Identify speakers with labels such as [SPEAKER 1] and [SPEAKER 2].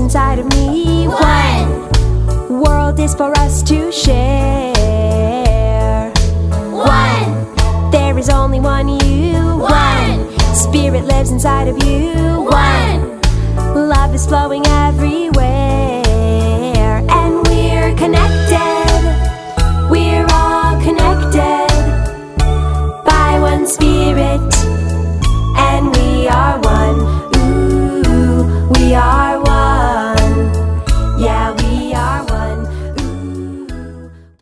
[SPEAKER 1] inside of me.
[SPEAKER 2] One.
[SPEAKER 1] World is for us to share.
[SPEAKER 2] One.
[SPEAKER 1] There is only one you.
[SPEAKER 2] One.
[SPEAKER 1] Spirit lives inside of you.
[SPEAKER 2] One.
[SPEAKER 1] Love is flowing everywhere, and we're connected. We're all connected by one spirit, and we are one. Ooh, we are